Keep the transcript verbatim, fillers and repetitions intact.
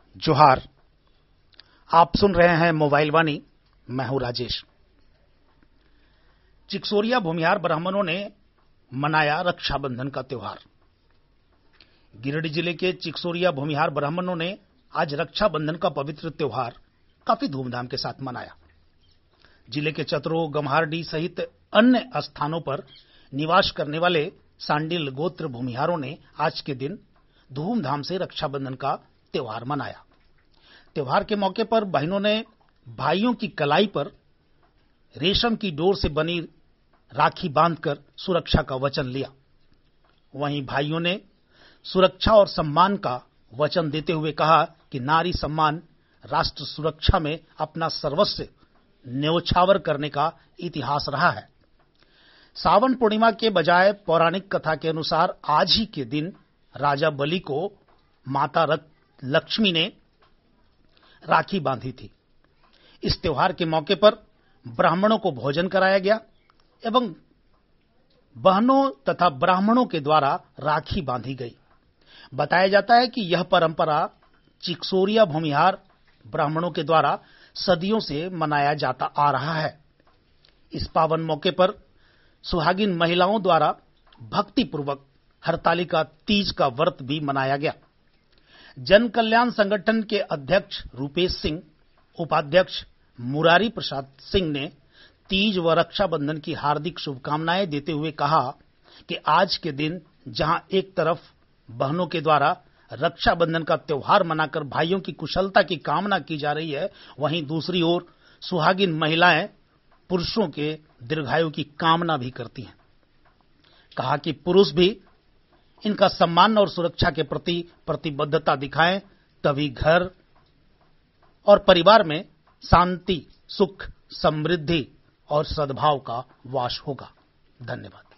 जोहार। आप सुन रहे हैं मोबाइल वाणी, मैं हूं राजेश। चिकसोरिया भूमिहार ब्राह्मणों ने मनाया रक्षाबंधन का त्योहार। गिरिडीह जिले के चिकसोरिया भूमिहार ब्राह्मणों ने आज रक्षाबंधन का पवित्र त्योहार काफी धूमधाम के साथ मनाया। जिले के चतरो, गम्हारडीह सहित अन्य स्थानों पर निवास करने वाले सांडिल गोत्र भूमिहारों ने आज के दिन धूमधाम से रक्षाबंधन का त्योहार मनाया। त्योहार के मौके पर बहनों ने भाइयों की कलाई पर रेशम की डोर से बनी राखी बांधकर सुरक्षा का वचन लिया। वहीं भाइयों ने सुरक्षा और सम्मान का वचन देते हुए कहा कि नारी सम्मान राष्ट्र सुरक्षा में अपना सर्वस्व न्योछावर करने का इतिहास रहा है। सावन पूर्णिमा के बजाय पौराणिक कथा के अनुसार आज ही के दिन राजा बलि को माता लक्ष्मी ने राखी बांधी थी। इस त्योहार के मौके पर ब्राह्मणों को भोजन कराया गया एवं बहनों तथा ब्राह्मणों के द्वारा राखी बांधी गई। बताया जाता है कि यह परंपरा चिकसोरिया भूमिहार ब्राह्मणों के द्वारा सदियों से मनाया जाता आ रहा है। इस पावन मौके पर सुहागिन महिलाओं द्वारा भक्तिपूर्वक हरतालिका तीज का व्रत भी मनाया गया। जन कल्याण संगठन के अध्यक्ष रूपेश सिंह, उपाध्यक्ष मुरारी प्रसाद सिंह ने तीज व रक्षाबंधन की हार्दिक शुभकामनाएं देते हुए कहा कि आज के दिन जहां एक तरफ बहनों के द्वारा रक्षाबंधन का त्योहार मनाकर भाइयों की कुशलता की कामना की जा रही है, वहीं दूसरी ओर सुहागिन महिलाएं पुरुषों के दीर्घायु की कामना भी करती हैं। कहा कि पुरुष भी इनका सम्मान और सुरक्षा के प्रति प्रतिबद्धता दिखाएं, तभी घर और परिवार में शांति, सुख, समृद्धि और सद्भाव का वास होगा। धन्यवाद।